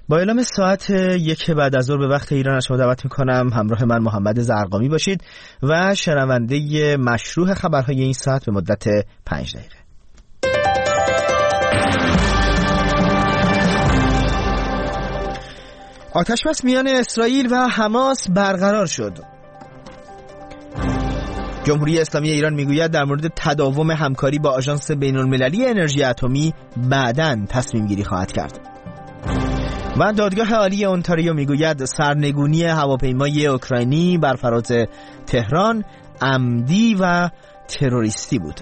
با اعلام ساعت 1 بعد از ظهر به وقت ایران از شما دعوت میکنم همراه من محمد زرقامی باشید و شنونده مشروع خبرهای این ساعت به مدت 5 دقیقه. آتشبس میان اسرائیل و حماس برقرار شد. جمهوری اسلامی ایران میگوید در مورد تداوم همکاری با آژانس بین‌المللی انرژی اتمی بعداً تصمیم گیری خواهد کرد. و دادگاه عالی اونتاریو میگوید سرنگونی هواپیمای اوکراینی بر فراز تهران عمدی و تروریستی بود.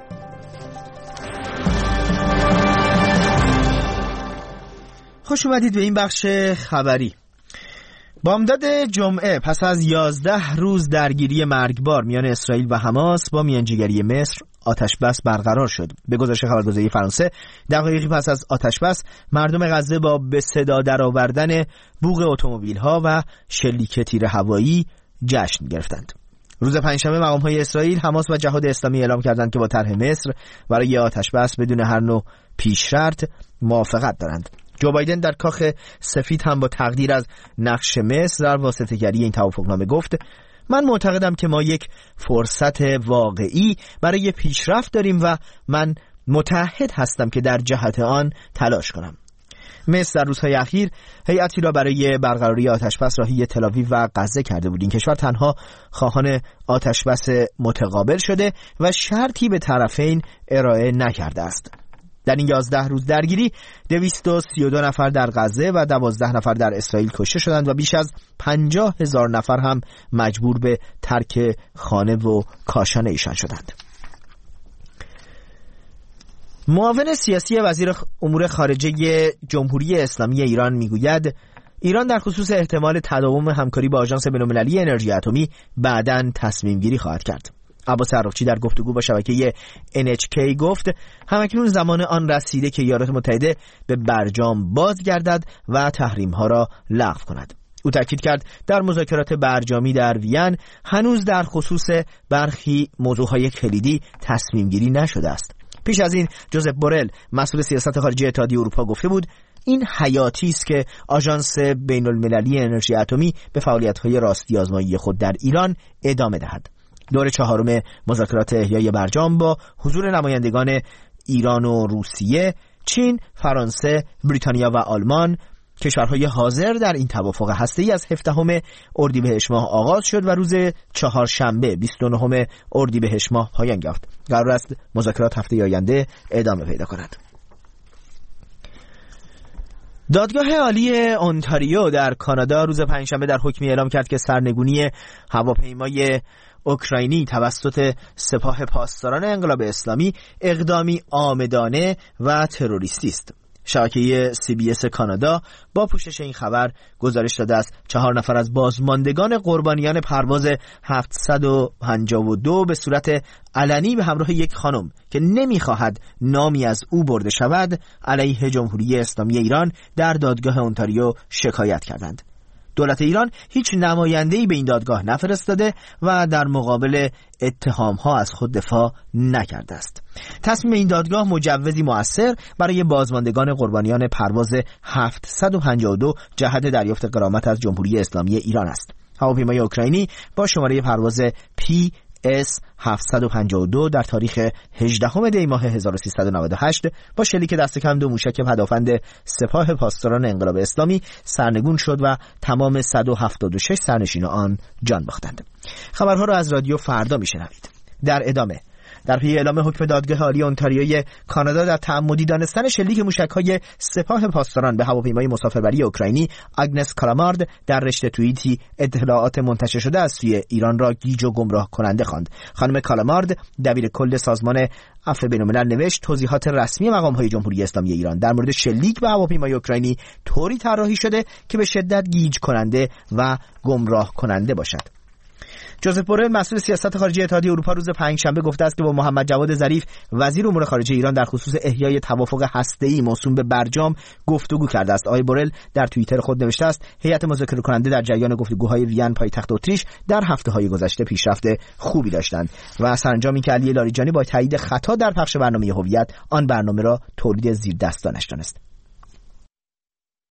خوش اومدید به این بخش خبری. بامداد جمعه پس از 11 روز درگیری مرگبار میان اسرائیل و حماس با میانجیگری مصر آتشبس برقرار شد. به گزارش خبرگزاری فرانسه دقایقی پس از آتشبس مردم غزه با به صدا درآوردن بوق اتومبیل‌ها و شلیک تیر هوایی جشن گرفتند. روز پنجشنبه مقام‌های اسرائیل، حماس و جهاد اسلامی اعلام کردند که با طرح مصر برای آتشبس بدون هر نوع پیش‌شرط موافقت دارند. جو بایدن در کاخ سفید هم با تقدیر از نقش مصر در واسطه‌گری این توافقنامه گفت: من معتقدم که ما یک فرصت واقعی برای پیشرفت داریم و من متعهد هستم که در جهت آن تلاش کنم. مصر در روزهای اخیر هیئتی را برای برقراری آتشبس راهی تل‌آویو و غزه کرده بود. این کشور تنها خواهان آتشبس متقابل شده و شرطی به طرفین ارائه نکرده است. در این 11 روز درگیری 232 نفر در غزه و 12 نفر در اسرائیل کشته شدند و بیش از 50,000 نفر هم مجبور به ترک خانه و کاشانه ایشان شدند. معاون سیاسی وزیر امور خارجه جمهوری اسلامی ایران میگوید ایران در خصوص احتمال تداوم همکاری با آژانس بین‌المللی انرژی اتمی بعداً تصمیم گیری خواهد کرد. عباس عراقچی در گفتگو با شبکه NHK گفت همکنون زمان آن رسیده که ایالات متحده به برجام بازگردد و تحریم‌ها را لغو کند. او تاکید کرد در مذاکرات برجامی در وین هنوز در خصوص برخی موضوعهای کلیدی تصمیم گیری نشده است. پیش از این جوزف بورل مسئول سیاست خارجی اتحادیه اروپا گفته بود این حیاتی است که آژانس بین‌المللی انرژی اتمی به فعالیت‌های راستی آزمایی خود در ایران ادامه دهد. دور چهارم مذاکرات احیای برجام با حضور نمایندگان ایران و روسیه، چین، فرانسه، بریتانیا و آلمان، کشورهای حاضر در این توافق هسته‌ای از 17 اردیبهشت ماه آغاز شد و روز چهارشنبه 29 اردیبهشت ماه پایان یافت. قرار است مذاکرات هفته آینده ادامه پیدا کند. دادگاه عالی اونتاریو در کانادا روز پنجشنبه در حکمی اعلام کرد که سرنگونی هواپیمای اوکراینی توسط سپاه پاسداران انقلاب اسلامی اقدامی عامدانه و تروریستی است. شبکه CBS کانادا با پوشش این خبر گزارش داده است 4 نفر از بازماندگان قربانیان پرواز 752 به صورت علنی به همراه یک خانم که نمی‌خواهد نامی از او برده شود علیه جمهوری اسلامی ایران در دادگاه اونتاریو شکایت کردند. دولت ایران هیچ نماینده‌ای به این دادگاه نفرستاده و در مقابل اتهام‌ها از خود دفاع نکرده است. تصمیم این دادگاه مجوزی مؤثر برای بازماندگان قربانیان پرواز 752 جهت دریافت غرامت از جمهوری اسلامی ایران است. هواپیمای اوکراینی با شماره پرواز PS752 در تاریخ 18 دی ماه 1398 با شلیک دست کم 2 موشک پدافند سپاه پاسداران انقلاب اسلامی سرنگون شد و تمام 176 سرنشین آن جان باختند. خبرها را از رادیو فردا میشنوید. در ادامه در پی اعلام حکم دادگاه عالی اونتاریوی کانادا در تعمدی دانستن شلیک موشک‌های سپاه پاسداران به هواپیمای مسافربری اوکراینی، آگنس کالامارد در رشته توییتی اطلاعات منتشر شده از سوی ایران را گیج و گمراه کننده خواند. خانم کالامارد دبیر کل سازمان عفو بین‌الملل نوشت توضیحات رسمی مقام‌های جمهوری اسلامی ایران در مورد شلیک به هواپیمای اوکراینی طوری طراحی شده که به شدت گیج کننده و گمراه کننده باشد. جوزف بورل مسئول سیاست خارجی اتحادیه اروپا روز پنجشنبه گفته است که با محمد جواد ظریف وزیر امور خارجه ایران در خصوص احیای توافق هسته‌ای موسوم به برجام گفتگو کرده است. آقای بورل در توییتر خود نوشته است هیئت مذاکره کننده در جریان گفتگوهای وین پایتخت اتریش در هفته‌های گذشته پیشرفت خوبی داشتند و سرانجامی که علی لاریجانی با تایید خطا در پخش برنامه هویت آن برنامه را تولید زیر دستانش دانست.